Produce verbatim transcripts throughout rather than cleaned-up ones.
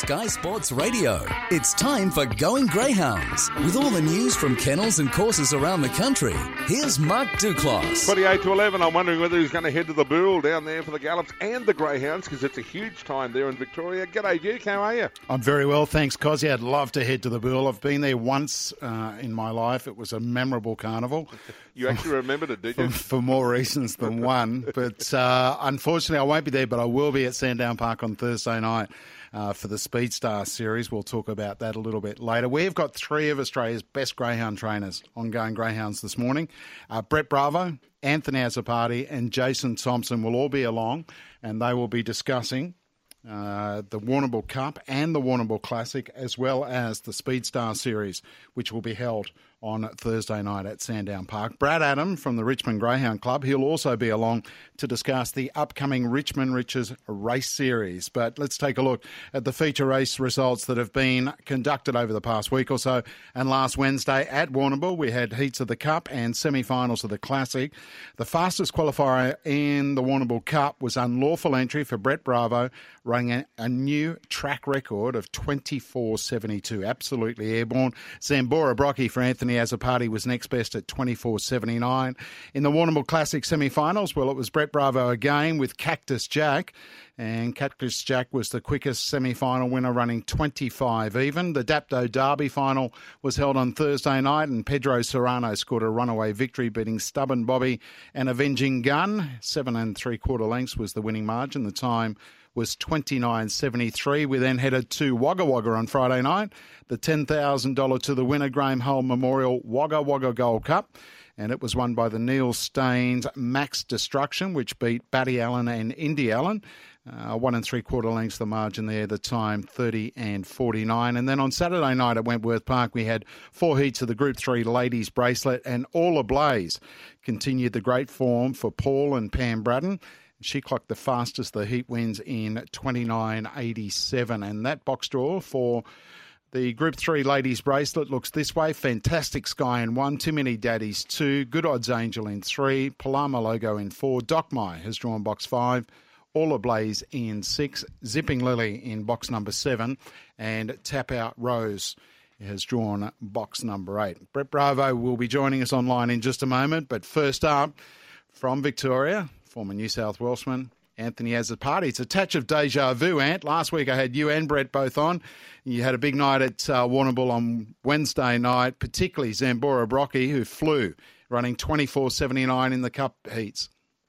Sky Sports Radio. It's time for Going Greyhounds. With all the news from kennels and courses around the country, here's Mark Duclos. twenty-eight to eleven, I'm wondering whether he's going to head to the Booral down there for the Gallops and the Greyhounds, because it's a huge time there in Victoria. G'day, Duke, how are you? I'm very well, thanks, Cosy. I'd love to head to the Booral. I've been there once uh, in my life. It was a memorable carnival. You actually remembered it, did you? For, for more reasons than one. But uh, unfortunately, I won't be there, but I will be at Sandown Park on Thursday night. Uh, for the Speedstar series. We'll talk about that a little bit later. We've got three of Australia's best greyhound trainers on Going Greyhounds this morning. Uh, Brett Bravo, Anthony Azzopardi and Jason Thompson will all be along, and they will be discussing uh, the Warrnambool Cup and the Warrnambool Classic, as well as the Speedstar series, which will be held on Thursday night at Sandown Park. Brad Adam from the Richmond Greyhound Club, he'll also be along to discuss the upcoming Richmond Riches race series. But let's take a look at the feature race results that have been conducted over the past week or so. And last Wednesday at Warrnambool, we had heats of the Cup and semi-finals of the Classic. The fastest qualifier in the Warrnambool Cup was Unlawful Entry for Brett Bravo, running a, a new track record of twenty-four seventy-two. Absolutely airborne. Zambora Brocky for Anthony Azzopardi was next best at twenty-four seventy-nine. In the Warrnambool Classic semi-finals, well, it was Brett Bravo again with Cactus Jack. And Cactus Jack was the quickest semi-final winner, running twenty-five even. The Dapto Derby final was held on Thursday night, and Pedro Serrano scored a runaway victory, beating Stubborn Bobby and Avenging Gun. Seven and three-quarter lengths was the winning margin. The time was twenty-nine seventy-three. We then headed to Wagga Wagga on Friday night. The ten thousand dollars to the winner, Graham Hull Memorial Wagga Wagga Gold Cup. And it was won by the Neil Staines Max Destruction, which beat Batty Allen and Indy Allen. Uh, one and three-quarter lengths the margin there, the time thirty and forty-nine. And then on Saturday night at Wentworth Park, we had four heats of the Group three Ladies Bracelet, and All Ablaze continued the great form for Paul and Pam Braddon. She clocked the fastest the heat wins in twenty-nine eighty-seven. And that box draw for the Group three Ladies Bracelet looks this way. Fantastic Sky in one, Too Many Daddies two, Good Odds Angel in three, Palama Logo in four, Doc Mai has drawn box five, All Ablaze in six, Zipping Lily in box number seven, and Tap Out Rose has drawn box number eight. Brett Bravo will be joining us online in just a moment, but first up, from Victoria, former New South Welshman, Anthony Azzopardi. It's a touch of deja vu, Ant. Last week I had you and Brett both on. You had a big night at uh, Warrnambool on Wednesday night, particularly Zambora Brocky, who flew, running twenty-four seventy-nine in the Cup heats.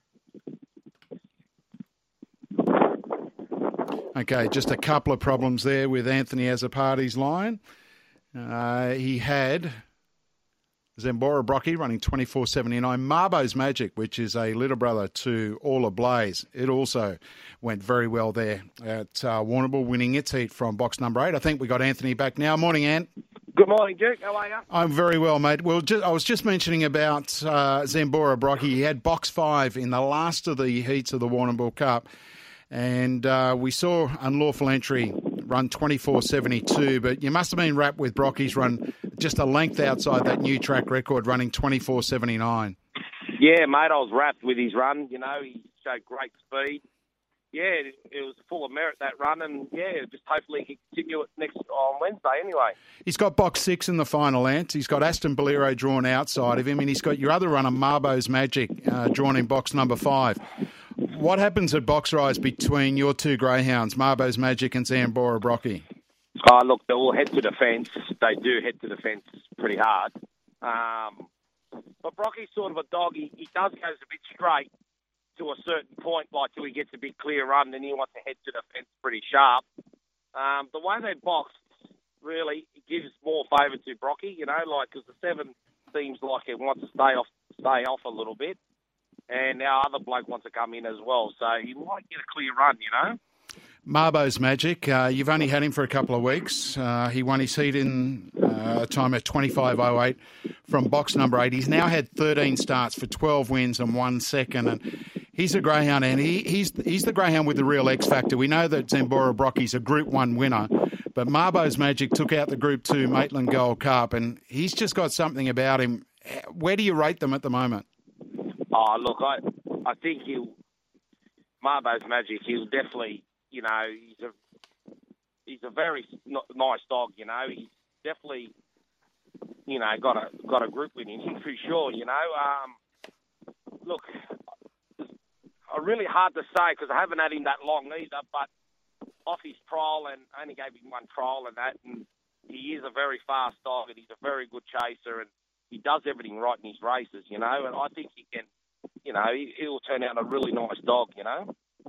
Okay, just a couple of problems there with Anthony Azzopardi's line. Uh, he had Zambora Brocky running twenty-four seventy-nine. Marbo's Magic, which is a little brother to All Ablaze, it also went very well there at uh, Warrnambool, winning its heat from box number eight. I think we got Anthony back now. Morning, Ant. Good morning, Duke. How are you? I'm very well, mate. Well, just, I was just mentioning about uh, Zambora Brocky. He had box five in the last of the heats of the Warrnambool Cup, and uh, we saw Unlawful Entry run twenty-four seventy-two, but you must have been wrapped with Brocky's run just a length outside that new track record, running twenty-four seventy-nine. Yeah, mate, I was wrapped with his run. You know, he showed great speed. Yeah, it, it was full of merit, that run, and, yeah, just hopefully he can continue it next on Wednesday anyway. He's got box six in the final, Ant. He's got Aston Bolero drawn outside of him, and he's got your other runner, Marbo's Magic, uh, drawn in box number five. What happens at box rise between your two greyhounds, Marbo's Magic and Zambora Brocky? Oh, look, they will head to the fence. They do head to the fence pretty hard. Um, but Brocky's sort of a dog. He, he does go a bit straight to a certain point, like till he gets a bit clear run, then he wants to head to the fence pretty sharp. Um, the way they boxed, really, it gives more favour to Brocky, you know, like, because the seven seems like it wants to stay off, stay off a little bit. And our other bloke wants to come in as well. So he might get a clear run, you know. Marbo's Magic, uh, you've only had him for a couple of weeks. Uh, he won his heat in uh, a time at twenty-five oh eight from box number eight. He's now had thirteen starts for twelve wins and one second. And he's a greyhound, and he, he's he's the greyhound with the real X factor. We know that Zambora Brocky's a Group one winner, but Marbo's Magic took out the Group two Maitland Gold Cup, and he's just got something about him. Where do you rate them at the moment? Oh, look, I I think he'll Marbo's Magic. He'll definitely, you know, he's a he's a very nice dog, you know. He's definitely, you know, got a got a group with him for sure, you know. Um, look, it's really hard to say because I haven't had him that long either, but off his trial, and I only gave him one trial and that, and he is a very fast dog, and he's a very good chaser, and he does everything right in his races, you know, and I think he can, you know, he, he'll turn out a really nice dog, you know.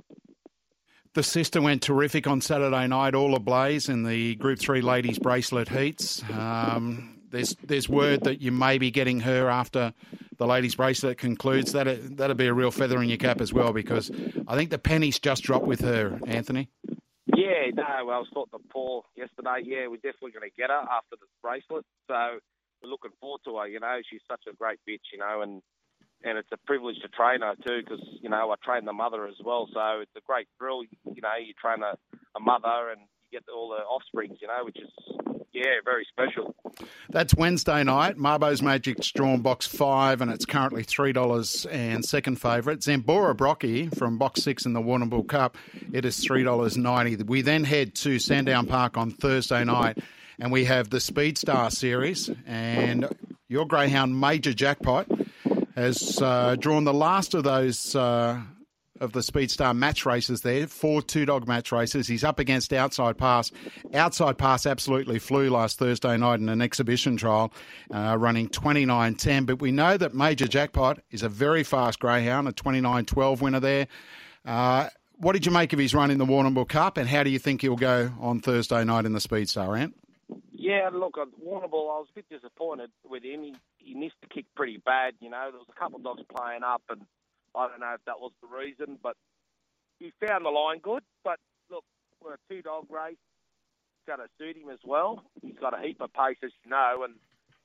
The sister went terrific on Saturday night, all ablaze in the Group three Ladies Bracelet Heats. Um, there's there's word that you may be getting her after the Ladies Bracelet concludes. That'd, that'd be a real feather in your cap as well, because I think the pennies just dropped with her, Anthony. Yeah, no, I was talking to Paul yesterday. Yeah, we're definitely going to get her after the bracelet. So we're looking forward to her, you know. She's such a great bitch, you know, and and it's a privilege to train her too because, you know, I train the mother as well. So it's a great thrill, you know, you train a, a mother and you get all the offsprings, you know, which is, yeah, very special. That's Wednesday night. Marbo's Magic's drawn box five, and it's currently three dollars and second favourite. Zambora Brocky from box six in the Warrnambool Cup, it is three dollars ninety. We then head to Sandown Park on Thursday night, and we have the Speed Star Series, and your greyhound Major Jackpot has uh, drawn the last of those uh, of the Speed Star match races there, four two-dog match races. He's up against Outside Pass. Outside Pass absolutely flew last Thursday night in an exhibition trial, uh, running twenty-nine ten. But we know that Major Jackpot is a very fast greyhound, a twenty-nine twelve winner there. Uh, what did you make of his run in the Warrnambool Cup, and how do you think he'll go on Thursday night in the Speed Star, Ant? Yeah, look, at Warrnambool, I was a bit disappointed with him. He, he missed the kick pretty bad, you know. There was a couple of dogs playing up, and I don't know if that was the reason, but he found the line good. But, look, we're a two-dog race. It's going to suit him as well. He's got a heap of pace, as you know. And,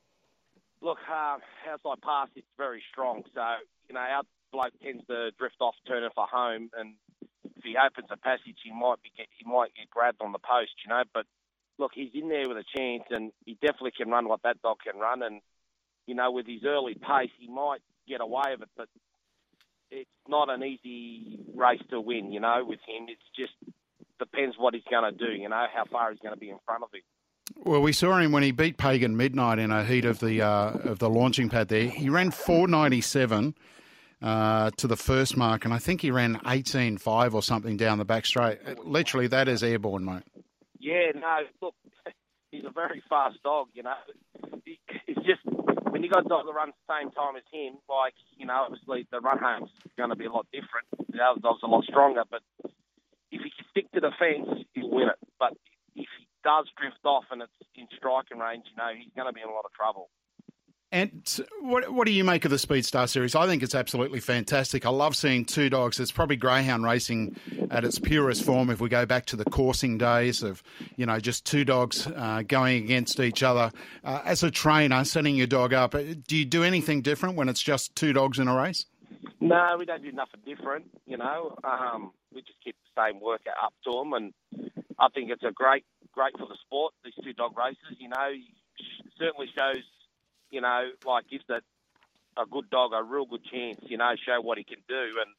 look, uh, Outside Pass, it's very strong. So, you know, our bloke tends to drift off, turning for home. And if he opens a passage, he might be get, he might get grabbed on the post, you know. But, look, he's in there with a chance, and he definitely can run what that dog can run. And, you know, with his early pace, he might get away with it. But it's not an easy race to win, you know, with him. It's just depends what he's going to do, you know, how far he's going to be in front of him. Well, we saw him when he beat Pagan Midnight in a heat of the uh, of the launching pad there. He ran four ninety-seven uh, to the first mark, and I think he ran eighteen five or something down the back straight. Literally, that is airborne, mate. Yeah, no, look, he's a very fast dog, you know. It's just when you got a dog that runs the same time as him, like, you know, obviously the run home's going to be a lot different. The other dog's a lot stronger, but if he can stick to the fence, he'll win it. But if he does drift off and it's in striking range, you know, he's going to be in a lot of trouble. And what what do you make of the Speed Star Series? I think it's absolutely fantastic. I love seeing two dogs. It's probably greyhound racing at its purest form if we go back to the coursing days of, you know, just two dogs uh, going against each other. Uh, as a trainer, setting your dog up, do you do anything different when it's just two dogs in a race? No, we don't do nothing different, you know. Um, we just keep the same work up to them, and I think it's a great, great for the sport, these two dog races, you know. It certainly shows, you know, like gives that a good dog a real good chance, you know, show what he can do. And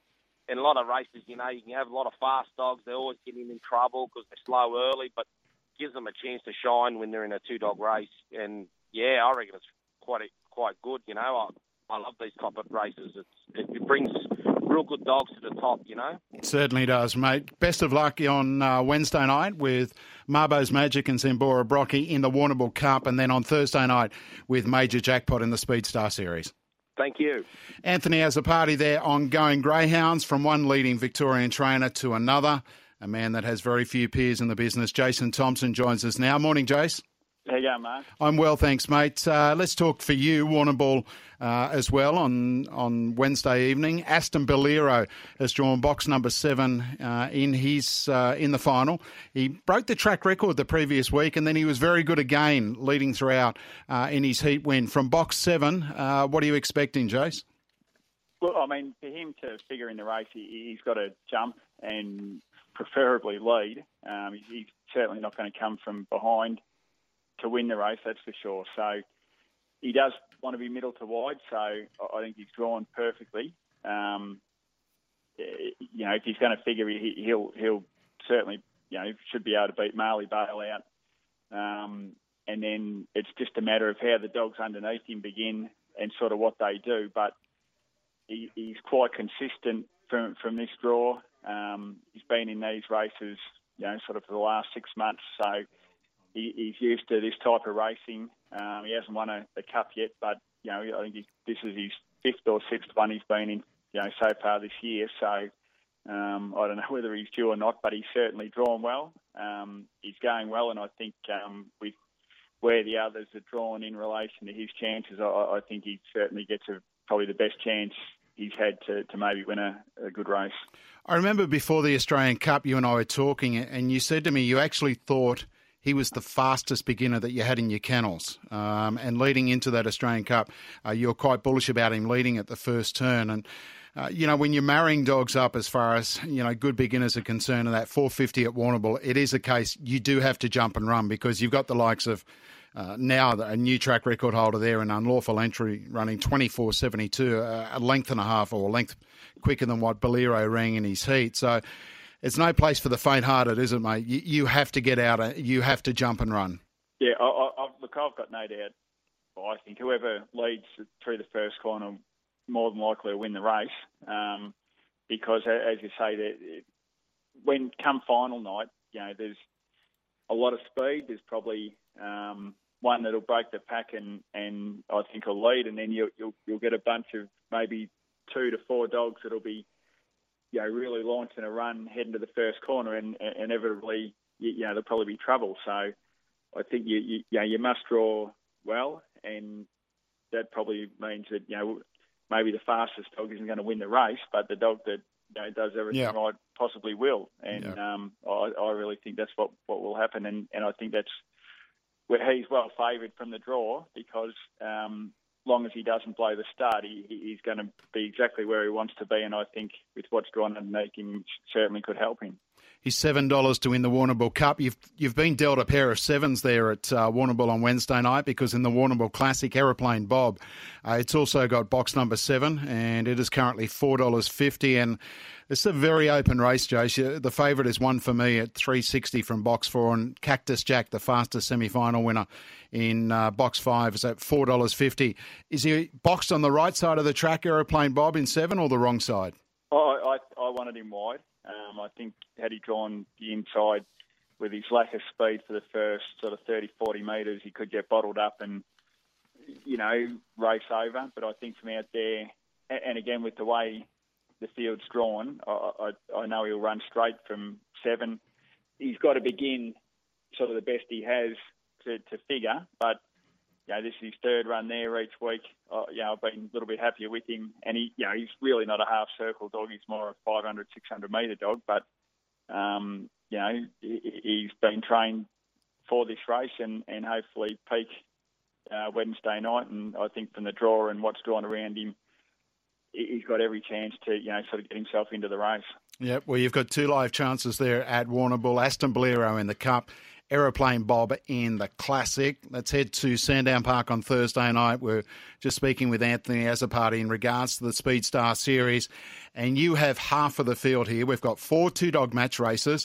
in a lot of races, you know, you can have a lot of fast dogs. They're always getting in trouble because they're slow early, but gives them a chance to shine when they're in a two-dog race. And, yeah, I reckon it's quite quite good, you know. I, I love these type of races. It's, it brings real good dogs to the top, you know. It certainly does, mate. Best of luck on uh, Wednesday night with Marbo's Magic and Zambora Brocky in the Warrnambool Cup, and then on Thursday night with Major Jackpot in the Speed Star Series. Thank you. Anthony has a party there on Going Greyhounds, from one leading Victorian trainer to another, a man that has very few peers in the business. Jason Thompson joins us now. Morning, Jace. How you going, Mark? I'm well, thanks, mate. Uh, let's talk for you, Warrnambool, uh, as well on, on Wednesday evening. Aston Bolero has drawn box number seven uh, in his uh, in the final. He broke the track record the previous week, and then he was very good again, leading throughout uh, in his heat win. From box seven, uh, what are you expecting, Jace? Well, I mean, for him to figure in the race, he, he's got to jump and preferably lead. Um, he's certainly not going to come from behind to win the race, that's for sure. So he does want to be middle to wide, so I think he's drawn perfectly. Um, you know, if he's going to figure, he, he'll he'll certainly you know, should be able to beat Marley Bale out. Um, and then it's just a matter of how the dogs underneath him begin and sort of what they do. But he, he's quite consistent from from this draw. Um, he's been in these races, you know, sort of for the last six months. So he, he's used to this type of racing. Um, he hasn't won a, a cup yet, but, you know, I think he, this is his fifth or sixth one he's been in, you know, so far this year. So um, I don't know whether he's due or not, but he's certainly drawn well. Um, he's going well, and I think um, with where the others are drawn in relation to his chances, I, I think he certainly gets a, probably the best chance he's had to, to maybe win a, a good race. I remember before the Australian Cup, you and I were talking, and you said to me you actually thought he was the fastest beginner that you had in your kennels. Um, and leading into that Australian Cup, uh, you were quite bullish about him leading at the first turn. And, uh, you know, when you're marrying dogs up as far as, you know, good beginners are concerned, and that four fifty at Warrnambool, it is a case you do have to jump and run, because you've got the likes of uh, now a new track record holder there in Unlawful Entry running twenty-four seventy-two, uh, a length and a half or a length quicker than what Bolero rang in his heat. So it's no place for the faint-hearted, is it, mate? You, you have to get out. You have to jump and run. Yeah, I, I, look, I've got no doubt. I think whoever leads through the first corner more than likely to win the race, um, because, as you say, that when come final night, you know, there's a lot of speed. There's probably um, one that'll break the pack and, and I think will lead, and then you'll, you'll you'll get a bunch of maybe two to four dogs that'll be, you know, really launching a run heading to the first corner, and, and inevitably, you, you know, there'll probably be trouble. So I think you, you, you know, you must draw well, and that probably means that, you know, maybe the fastest dog isn't going to win the race, but the dog that, you know, does everything yeah. right possibly will. And yeah. um, I, I really think that's what, what will happen, and, and I think that's where he's well favoured from the draw, because um, long as he doesn't blow the start, he, he's going to be exactly where he wants to be, and I think with what's drawn underneath him, certainly could help him. He's seven dollars to win the Warrnambool Cup. You've you've been dealt a pair of sevens there at uh, Warrnambool on Wednesday night, because in the Warrnambool Classic, Aeroplane Bob, uh, it's also got box number seven, and it is currently four dollars fifty. And it's a very open race, Jace. The favourite is one for me at three sixty from box four, and Cactus Jack, the fastest semi-final winner in uh, box five, is at four dollars fifty. Is he boxed on the right side of the track, Aeroplane Bob, in seven, or the wrong side? Oh, I, I wanted him wide. Um, I think had he drawn the inside with his lack of speed for the first sort of thirty, forty metres, he could get bottled up and, you know, race over. But I think from out there, and again with the way the field's drawn, I, I, I know he'll run straight from seven. He's got to begin sort of the best he has to, to figure, but you know, this is his third run there each week. Uh, you know, I've been a little bit happier with him, and he, you know, he's really not a half circle dog. He's more a five hundred, six hundred metre dog. But um, you know, he, he's been trained for this race, and, and hopefully peak uh, Wednesday night. And I think from the draw and what's drawn around him, he's got every chance to, you know, sort of get himself into the race. Yep. Well, you've got two live chances there at Warrnambool. Aston Bolero in the Cup, Aeroplane Bob in the Classic. Let's head to Sandown Park on Thursday night. We're just speaking with Anthony Azzopardi in regards to the Speed Star Series, and you have half of the field here. We've got four two-dog match races.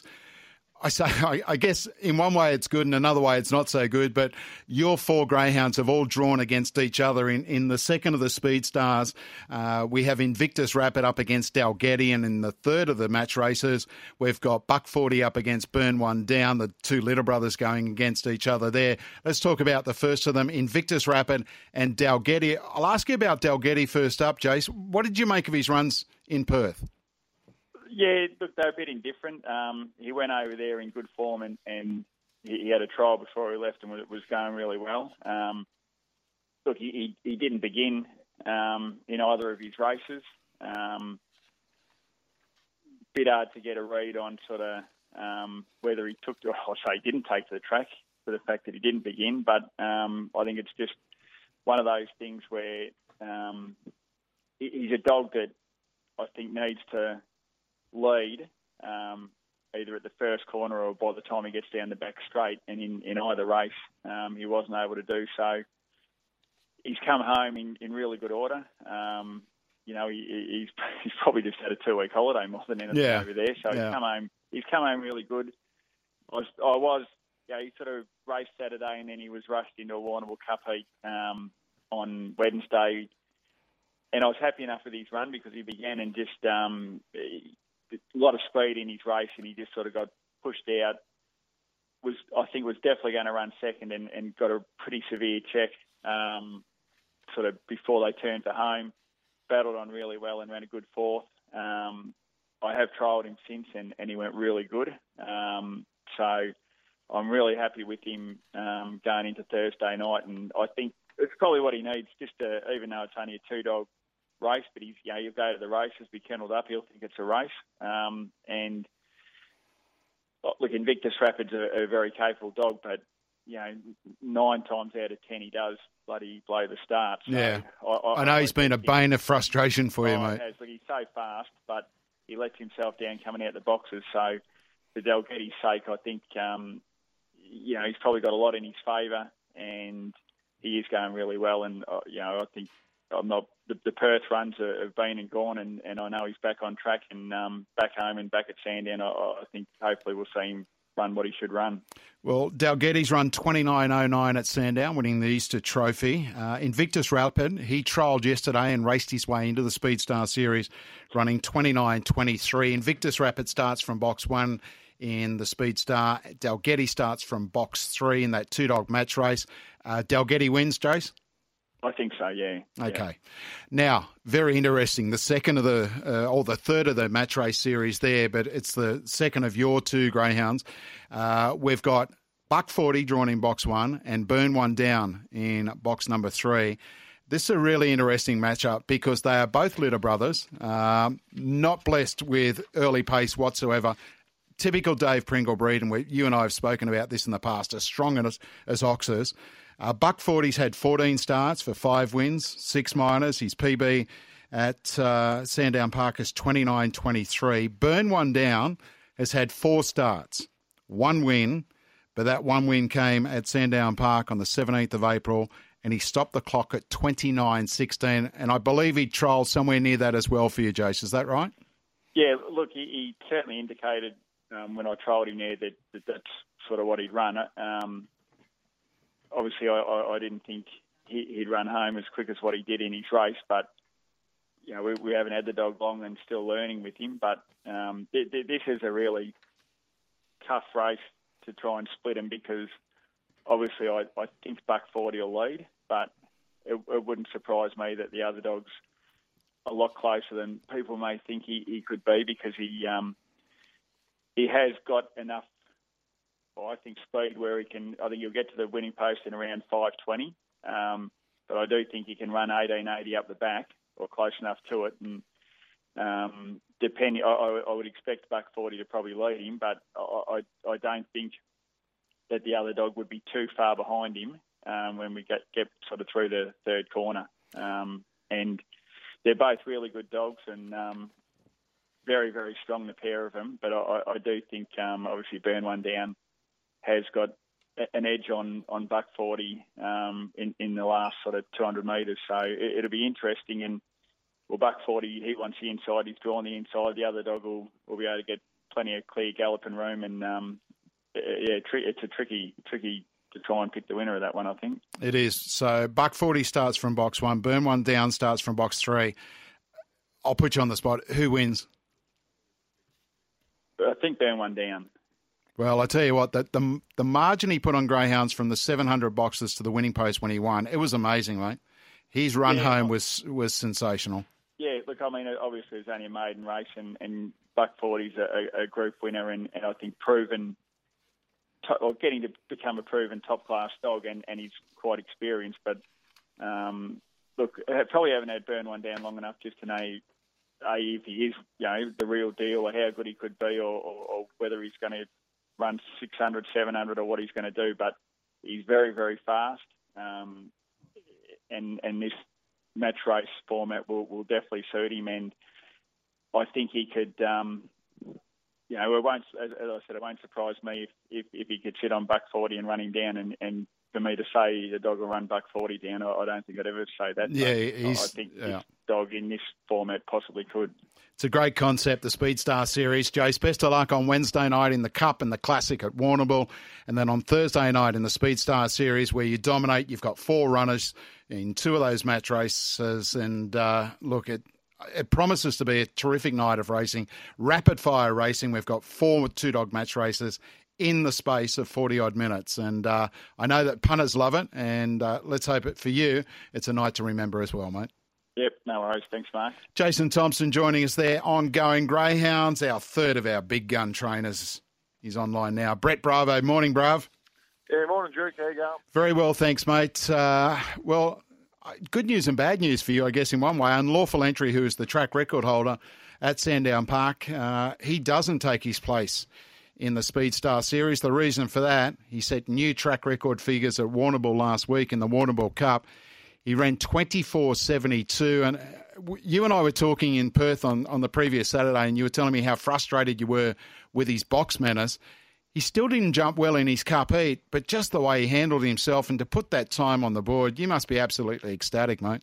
I say, I, I guess in one way it's good, and another way it's not so good, but your four greyhounds have all drawn against each other. In, in the second of the Speed Stars, uh, we have Invictus Rapid up against Dalgety, and in the third of the match races, we've got Buck forty up against Burn One Down, the two little brothers going against each other there. Let's talk about the first of them, Invictus Rapid and Dalgety. I'll ask you about Dalgety first up, Jace. What did you make of his runs in Perth? Yeah, look, they're a bit indifferent. Um, he went over there in good form, and, and he, he had a trial before he left, and it was going really well. Um, look, he, he, he didn't begin um, in either of his races. Um, bit hard to get a read on sort of um, whether he took, to, I'll say he didn't take to the track for the fact that he didn't begin, but um, I think it's just one of those things where um, he, he's a dog that I think needs to lead um, either at the first corner or by the time he gets down the back straight, and in, in either race um, he wasn't able to do so. He's come home in, in really good order. Um, you know, he, he's he's probably just had a two-week holiday more than anything yeah. over there, so yeah. he's come home. He's come home really good. I was, I was yeah, he sort of raced Saturday and then he was rushed into a Warrnambool Cup heat um, on Wednesday. And I was happy enough with his run because he began and just um, a lot of speed in his race and he just sort of got pushed out. Was I think was definitely going to run second and, and got a pretty severe check um, sort of before they turned to home. Battled on really well and ran a good fourth. Um, I have trialled him since and, and he went really good. Um, so I'm really happy with him um, going into Thursday night, and I think it's probably what he needs. Just to, even though it's only a two-dog race, but he's you know he'll go to the races, be kennelled up, he'll think it's a race, um, and look, Invictus Rapid's a, a very capable dog, but you know nine times out of ten he does bloody blow the start. So yeah, I, I, I know I he's been a bane of frustration for oh, you, mate. Has, look, he's so fast, but he lets himself down coming out the boxes. So for Dalgetty's sake, I think um, you know he's probably got a lot in his favour, and he is going really well. And uh, you know I think I'm not the, the Perth runs are, have been and gone, and, and I know he's back on track and um, back home and back at Sandown. I, I think hopefully we'll see him run what he should run. Well, Dalgetty's run twenty-nine oh nine at Sandown, winning the Easter Trophy. Uh, Invictus Rapid, he trialled yesterday and raced his way into the Speedstar Series, running twenty-nine twenty-three. Invictus Rapid starts from box one in the Speedstar. Dalgetty starts from box three in that two-dog match race. Uh, Dalgetty wins, Jace? I think so, yeah. Okay. Yeah. Now, very interesting. The second of the, uh, or the third of the match race series there, but it's the second of your two greyhounds. Uh, we've got Buck forty drawn in box one and Burn One Down in box number three. This is a really interesting matchup because they are both litter brothers, um, not blessed with early pace whatsoever. Typical Dave Pringle breed, and we, you and I have spoken about this in the past, as strong as, as oxers. Uh, Buck forty's had fourteen starts for five wins, six minors. His P B at uh, Sandown Park is twenty-nine twenty-three. Burn One Down has had four starts, one win, but that one win came at Sandown Park on the seventeenth of April, and he stopped the clock at twenty-nine sixteen. And I believe he trialled somewhere near that as well for you, Jace. Is that right? Yeah, look, he, he certainly indicated um, when I trialled him there that, that that's sort of what he'd run. Um, Obviously, I, I, I didn't think he, he'd run home as quick as what he did in his race, but you know we, we haven't had the dog long and still learning with him. But um, th- th- this is a really tough race to try and split him because obviously I, I think Buck forty will lead, but it, it wouldn't surprise me that the other dog's a lot closer than people may think he, he could be because he um, he has got enough. I think speed where he can, I think he'll get to the winning post in around five twenty. Um, but I do think he can run eighteen eighty up the back or close enough to it. And um, depending, I, I would expect Buck forty to probably lead him, but I, I, I don't think that the other dog would be too far behind him um, when we get, get sort of through the third corner. Um, and they're both really good dogs and um, very, very strong, the pair of them. But I, I do think um, obviously Burn One Down has got an edge on, on Buck forty um, in, in the last sort of two hundred metres. So it, it'll be interesting. And, well, Buck forty, he wants the inside. He's drawn the inside. The other dog will, will be able to get plenty of clear galloping room. And, um, yeah, it's a tricky, tricky to try and pick the winner of that one, I think. It is. So Buck forty starts from box one. Burn One Down starts from box three. I'll put you on the spot. Who wins? I think Burn One Down. Well, I tell you what, the, the the margin he put on greyhounds from the seven hundred boxes to the winning post when he won, it was amazing, mate. His run yeah, home was was sensational. Yeah, look, I mean, obviously it's only a maiden race, and, and Buck forty's a, a group winner, and, and I think proven, to, or getting to become a proven top-class dog, and, and he's quite experienced. But, um, look, I probably haven't had Burn One Down long enough just to know A, if he is, you know, the real deal, or how good he could be, or, or, or whether he's going to run six hundred, seven hundred, or what he's going to do. But he's very, very fast. Um, and and this match race format will, will definitely suit him. And I think he could, um, you know, it won't, as, as I said, it won't surprise me if, if, if he could sit on Buck forty and run him down. And, and for me to say the dog will run Buck forty down, I, I don't think I'd ever say that. Yeah, but he's, I think yeah. dog in this format possibly could. It's a great concept, the Speedstar Series. Jace, best of luck on Wednesday night in the Cup and the Classic at Warrnambool. And then on Thursday night in the Speedstar Series where you dominate. You've got four runners in two of those match races. And uh, look, it, it promises to be a terrific night of racing. Rapid fire racing. We've got four two-dog match races in the space of forty-odd minutes. And uh, I know that punters love it. And uh, let's hope it for you, it's a night to remember as well, mate. Yep, no worries. Thanks, Mark. Jason Thompson joining us there on Going Greyhounds, our third of our big gun trainers. He's online now. Brett Bravo. Morning, Brav. Yeah, morning, Drew. How you going? Very well, thanks, mate. Uh, well, good news and bad news for you, I guess, in one way. Unlawful Entry, who is the track record holder at Sandown Park, uh, he doesn't take his place in the Speedstar Series. The reason for that, he set new track record figures at Warrnambool last week in the Warrnambool Cup. He ran twenty-four seventy-two, and you and I were talking in Perth on, on the previous Saturday, and you were telling me how frustrated you were with his box manners. He still didn't jump well in his Cup heat, but just the way he handled himself and to put that time on the board, you must be absolutely ecstatic, mate.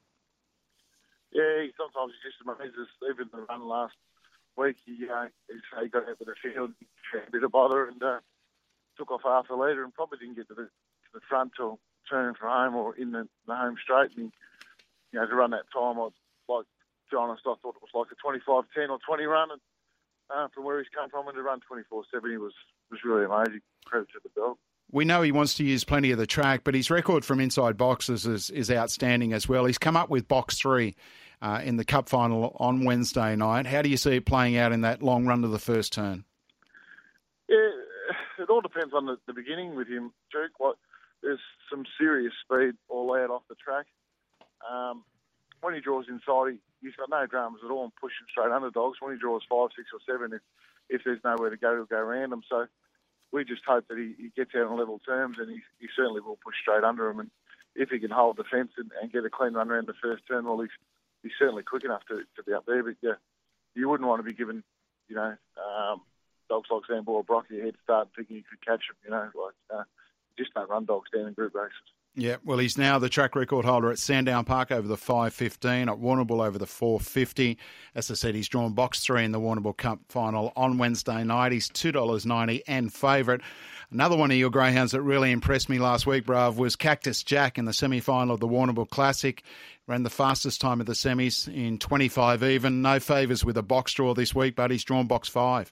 Yeah, sometimes he just amazes. Even the run last week, he, uh, he got out to the field, had a bit of bother, and uh, took off half a litre and probably didn't get to the, to the front till turning for home or in the, the home straight. And, you know, to run that time, I, like John, I thought it was like a twenty-five ten or twenty run. And uh, from where he's come from, and to run twenty-four seventy was, was really amazing. Credit to the dog. We know he wants to use plenty of the track, but his record from inside boxes is, is outstanding as well. He's come up with box three uh, in the Cup final on Wednesday night. How do you see it playing out in that long run to the first turn? Yeah, it all depends on the, the beginning with him, Duke. What, there's some serious speed all out off the track. Um, when he draws inside, he, he's got no dramas at all and pushing straight underdogs. When he draws five, six or seven, if, if there's nowhere to go, he'll go random. So we just hope that he, he gets out on level terms, and he, he certainly will push straight under him. And if he can hold the fence and, and get a clean run around the first turn, well, he's, he's certainly quick enough to, to be up there. But yeah, you wouldn't want to be given, you know, um, dogs like Zambor or Brocky a head start thinking you could catch him, you know, like uh, just don't run dogs down in group races. Yeah, well, he's now the track record holder at Sandown Park over the five fifteen, at Warrnambool over the four fifty. As I said, he's drawn box three in the Warrnambool Cup final on Wednesday night. He's two dollars ninety and favourite. Another one of your greyhounds that really impressed me last week, Brav, was Cactus Jack in the semi-final of the Warrnambool Classic. Ran the fastest time of the semis in twenty-five even. No favours with a box draw this week, but he's drawn box five.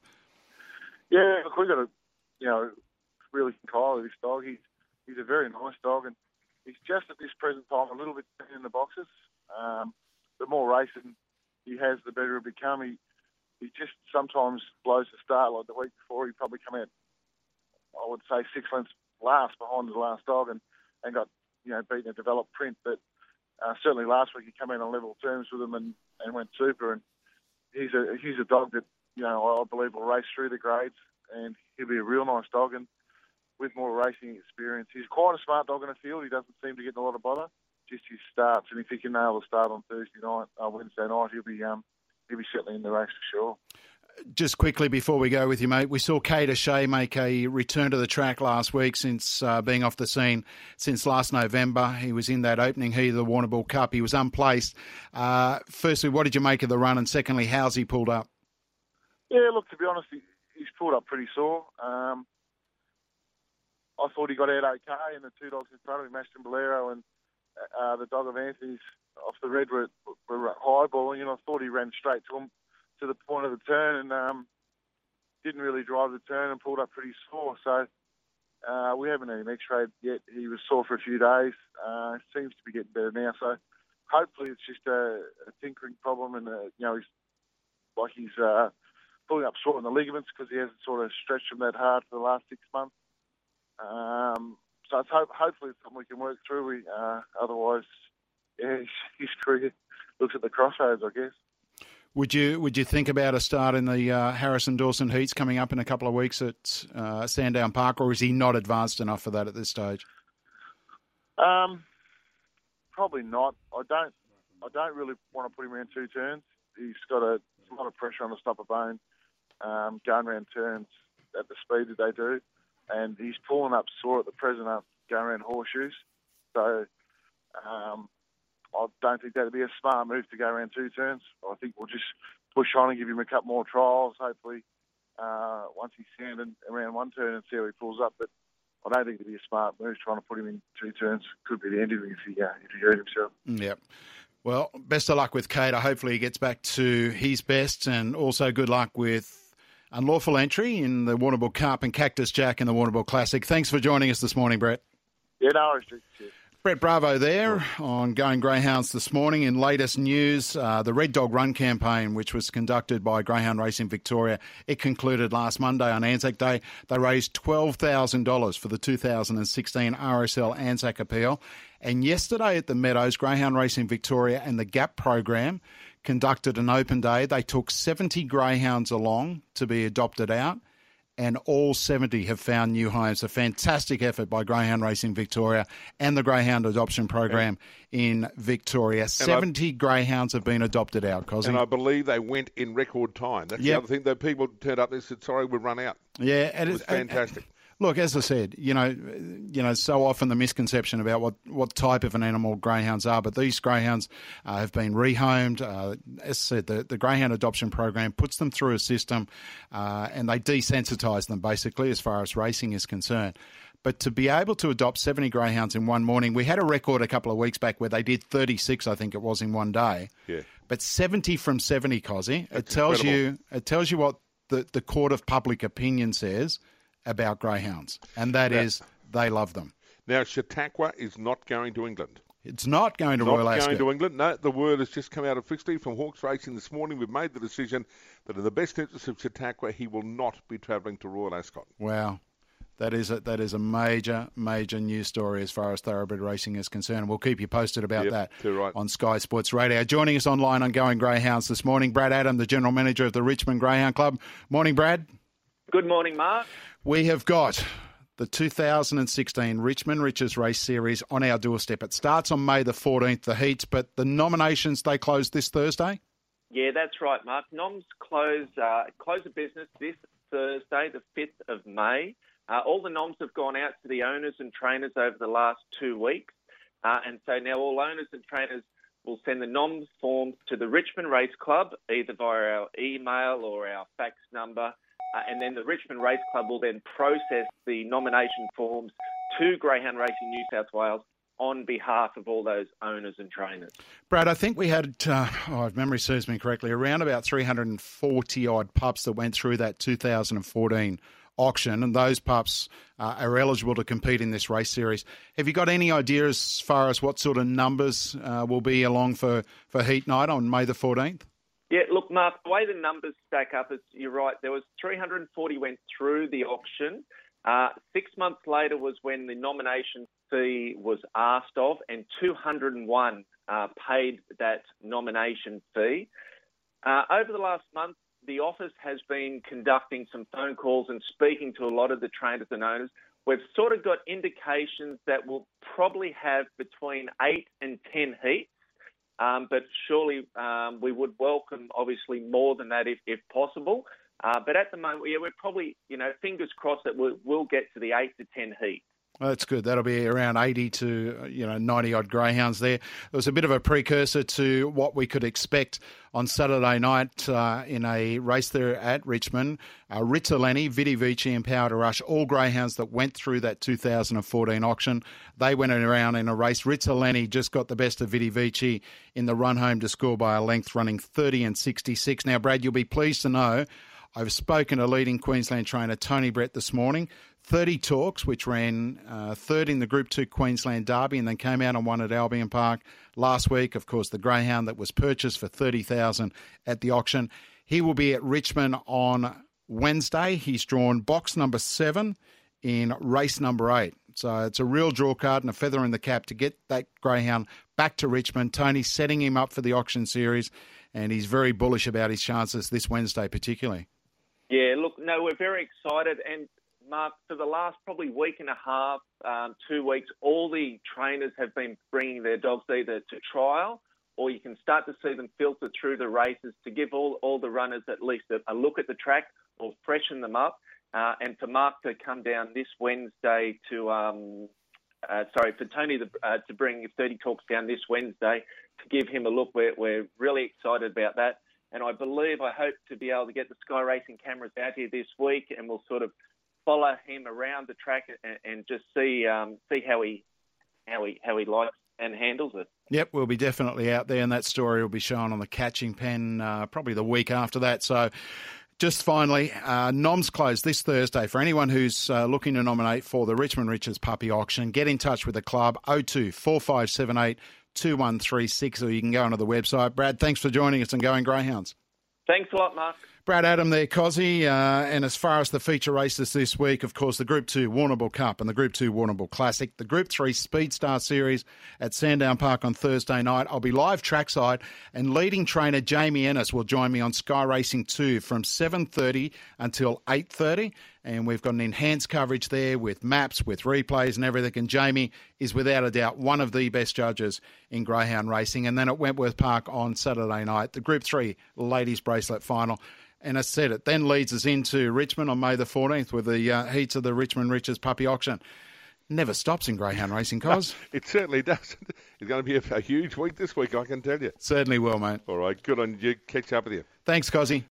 Yeah, look, we've got to, you know, really control this dog. He's, he's a very nice dog, and he's just at this present time a little bit in the boxes. Um, the more racing he has, the better he'll become. He, he just sometimes blows the start. Like the week before, he probably come out, I would say, six lengths last behind the last dog and, and got, you know, beaten a developed print. But uh, certainly last week he came in on level terms with him and, and went super. And he's a he's a dog that, you know, I believe will race through the grades, and he'll be a real nice dog. And with more racing experience, he's quite a smart dog in the field. He doesn't seem to get in a lot of bother. Just his starts, and if he can nail the start on Thursday night, uh, Wednesday night, he'll be um he'll be certainly in the race for sure. Just quickly before we go with you, mate, we saw Kate O'Shea make a return to the track last week since uh, being off the scene since last November. He was in that opening heat of the Warrnambool Cup. He was unplaced. Uh, firstly, what did you make of the run? And secondly, how's he pulled up? Yeah, look, to be honest, he, he's pulled up pretty sore. Um, I thought he got out okay, and the two dogs in front of him, Ashton Bolero and uh, the dog of Anthony's off the red were, were highballing, and I thought he ran straight to him to the point of the turn and um, didn't really drive the turn and pulled up pretty sore. So uh, we haven't had him x-rayed yet. He was sore for a few days. Uh, seems to be getting better now. So hopefully it's just a, a tinkering problem, and uh, you know, he's like he's uh, pulling up sore in the ligaments because he hasn't sort of stretched them that hard for the last six months. Um, so it's hope, hopefully it's something we can work through. We, uh, otherwise, yeah, his, his career looks at the crossroads, I guess. Would you would you think about a start in the uh, Harrison Dawson heats coming up in a couple of weeks at uh, Sandown Park, or is he not advanced enough for that at this stage? Um, probably not. I don't. I don't really want to put him around two turns. He's got a, a lot of pressure on the stopper bone, um, going around turns at the speed that they do, and he's pulling up sore at the present up going around horseshoes. So um, I don't think that'd be a smart move to go around two turns. I think we'll just push on and give him a couple more trials, hopefully, uh, once he's sounded around one turn and see how he pulls up. But I don't think it'd be a smart move trying to put him in two turns. Could be the end of him if he, uh, if he hurt himself. Yep. Well, best of luck with Cater. Hopefully he gets back to his best, and also good luck with unlawful entry in the Warrnambool Cup and Cactus Jack in the Warrnambool Classic. Thanks for joining us this morning, Brett. Yeah, no worries. Cheers. Brett Bravo there on Going Greyhounds this morning. In latest news, uh, the Red Dog Run campaign, which was conducted by Greyhound Racing Victoria, it concluded last Monday on Anzac Day. They raised twelve thousand dollars for the two thousand sixteen R S L Anzac Appeal. And yesterday at the Meadows, Greyhound Racing Victoria and the GAP program conducted an open day. They took seventy greyhounds along to be adopted out, and all seventy have found new homes. A fantastic effort by Greyhound Racing Victoria and the Greyhound Adoption Program yeah. in Victoria. And seventy I, greyhounds have been adopted out, Cosy. And I believe they went in record time. That's yep. the other thing. That people turned up and said, sorry, we've run out. Yeah, and it was fantastic. And, Look, as I said, you know, you know, so often the misconception about what, what type of an animal greyhounds are, but these greyhounds uh, have been rehomed. Uh, as I said, the, the Greyhound Adoption Program puts them through a system uh, and they desensitise them, basically, as far as racing is concerned. But to be able to adopt seventy greyhounds in one morning, we had a record a couple of weeks back where they did thirty-six, I think it was, in one day. Yeah. But seventy from seventy, Cosy, it tells incredible. you it tells you what the, the court of public opinion says about greyhounds, and that now, is they love them. Now, Chautauqua is not going to England. It's not going to not Royal Ascot. Not going to England. No, the word has just come out officially from Hawkes Racing this morning. We've made the decision that in the best interest of Chautauqua, he will not be travelling to Royal Ascot. Wow. That is a, that is a major, major news story as far as thoroughbred racing is concerned. We'll keep you posted about yep, that right. on Sky Sports Radio. Joining us online on Going Greyhounds this morning, Brad Adam, the General Manager of the Richmond Greyhound Club. Morning, Brad. Good morning, Mark. We have got the two thousand sixteen Richmond Riches Race Series on our doorstep. It starts on May the fourteenth, the heats, but the nominations, they close this Thursday? Yeah, that's right, Mark. Noms close, uh, close of business this Thursday, the fifth of May. Uh, all the noms have gone out to the owners and trainers over the last two weeks. Uh, and so now all owners and trainers will send the noms forms to the Richmond Race Club, either via our email or our fax number. Uh, and then the Richmond Race Club will then process the nomination forms to Greyhound Racing New South Wales on behalf of all those owners and trainers. Brad, I think we had, uh, oh, if memory serves me correctly, around about three hundred forty odd pups that went through that two thousand fourteen auction, and those pups uh, are eligible to compete in this race series. Have you got any idea as far as what sort of numbers uh, will be along for, for heat night on May the fourteenth? Yeah, look, Mark, the way the numbers stack up is, you're right, there was three hundred forty went through the auction. Uh, six months later was when the nomination fee was asked of, and two hundred one uh, paid that nomination fee. Uh, over the last month, the office has been conducting some phone calls and speaking to a lot of the trainers and owners. We've sort of got indications that we'll probably have between eight and ten heats. Um, but surely um, we would welcome, obviously, more than that if, if possible. Uh, but at the moment, yeah, we're probably, you know, fingers crossed that we'll, we'll get to the eight to ten heat. Well, that's good. That'll be around eighty to, you know, ninety odd greyhounds there. It was a bit of a precursor to what we could expect on Saturday night uh, in a race there at Richmond. Uh, Rizzolini, Vidi Vici and Power to Rush, all greyhounds that went through that two thousand fourteen auction. They went around in a race. Rizzolini just got the best of Vidi Vici in the run home to score by a length, running thirty and sixty-six. Now, Brad, you'll be pleased to know I've spoken to leading Queensland trainer Tony Brett this morning. thirty Talks, which ran uh, third in the Group two Queensland Derby and then came out and won at Albion Park last week. Of course, the greyhound that was purchased for thirty thousand dollars at the auction. He will be at Richmond on Wednesday. He's drawn box number seven in race number eight. So it's a real draw card and a feather in the cap to get that greyhound back to Richmond. Tony's setting him up for the auction series, and he's very bullish about his chances this Wednesday particularly. Yeah, look, no, we're very excited. And, Mark, for the last probably week and a half, um, two weeks, all the trainers have been bringing their dogs either to trial, or you can start to see them filter through the races to give all, all the runners at least a, a look at the track or freshen them up. Uh, and for Mark to come down this Wednesday to um, uh, sorry, for Tony the, uh, to bring thirty Talks down this Wednesday to give him a look. We're, we're really excited about that. And I believe, I hope to be able to get the Sky Racing cameras out here this week, and we'll sort of follow him around the track and, and just see um, see how he how he how he likes and handles it. Yep, we'll be definitely out there, and that story will be shown on the Catching Pen uh, probably the week after that. So just finally, uh, noms closed this Thursday. For anyone who's uh, looking to nominate for the Richmond Riches Puppy Auction, get in touch with the club, oh two four five seven eight two one three six, or you can go onto the website. Brad, thanks for joining us and Going Greyhounds. Thanks a lot, Mark. Brad Adam there, Cozzy. Uh, and as far as the feature races this week, of course, the Group two Warrnambool Cup and the Group two Warrnambool Classic, the Group three Speedstar Series at Sandown Park on Thursday night. I'll be live trackside, and leading trainer Jamie Ennis will join me on Sky Racing two from seven thirty until eight thirty. And we've got an enhanced coverage there with maps, with replays and everything. And Jamie is without a doubt one of the best judges in greyhound racing. And then at Wentworth Park on Saturday night, the Group three Ladies Bracelet Final. And I said it then leads us into Richmond on May the fourteenth with the uh, heats of the Richmond Riches Puppy Auction. Never stops in greyhound racing, Cos. No, it certainly does. It's going to be a, a huge week this week, I can tell you. Certainly will, mate. All right, good on you. Catch up with you. Thanks, Cozzy.